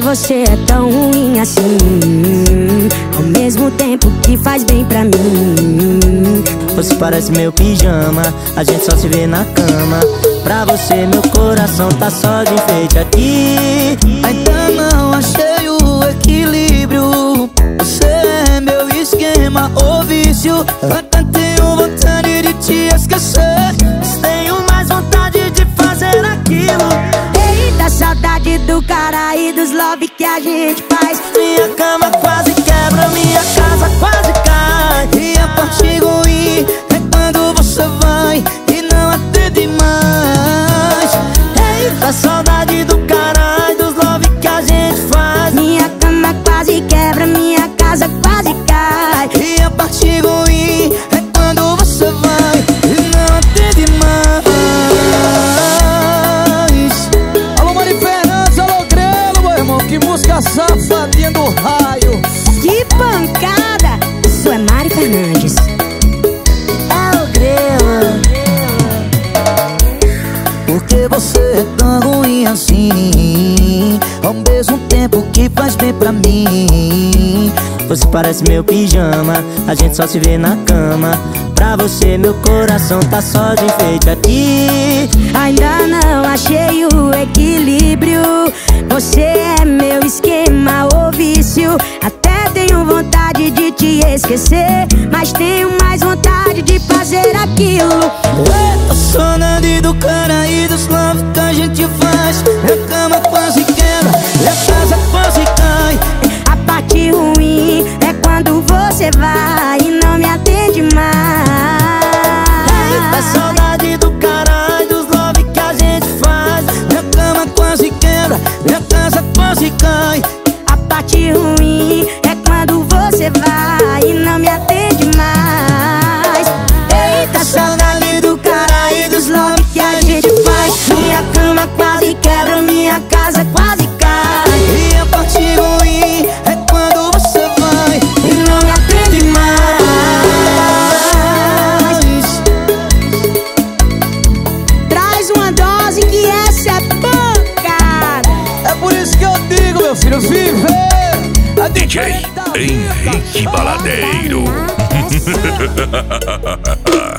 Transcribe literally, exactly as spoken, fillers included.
você é tão ruim assim, ao mesmo tempo que faz bem pra mim. Você parece meu pijama, a gente só se vê na cama. Pra você meu coração tá só de enfeite aqui. Ainda não achei o equilíbrio. Você é meu esquema ou vício. Até tenho vontade de te esquecer, mas tenho mais vontade de fazer aquilo. Eita, saudade do cara e dos love que a gente faz. Minha cama quase quebra, minha casa quase cai. E a parte ruim é quando você vai e não atende mais. Eita, saudade do cara e dos love que a gente faz. Minha cama quase quebra, minha casa quase cai. E a parte ruim é quando você vai e não atende mais. Alô, Mari Fernandes, alô, Grelo, meu irmão. Que música safadinha do raio. Que pancada! Isso é Mari Fernandes. É o Grelo. Porque você é tão ruim assim, ao mesmo tempo que faz bem pra mim. Você parece meu pijama, a gente só se vê na cama. Pra você meu coração tá só de enfeite aqui. Ainda não achei o equilíbrio. Você é meu esquema ou vício. Até tenho vontade de te esquecer, mas tenho mais vontade de fazer aquilo. Eita, saudade do cara e dos love que a gente faz. Minha cama quase quebra, minha casa quase cai. A parte ruim é quando você vai e não me atende mais. Eita, saudade do cara e dos love que a gente faz. Minha cama quase quebra, minha casa quase cai. A parte ruim é quando você vai e não me atende mais. Eita, saudade do cara e dos love que a gente faz. Minha cama quase quebra, minha casa quase cai. E a parte ruim é quando você vai E não me atende mais. Traz uma dose que essa é pancada. É por isso que eu digo, meu filho, viver a D J Henrique Baladeiro.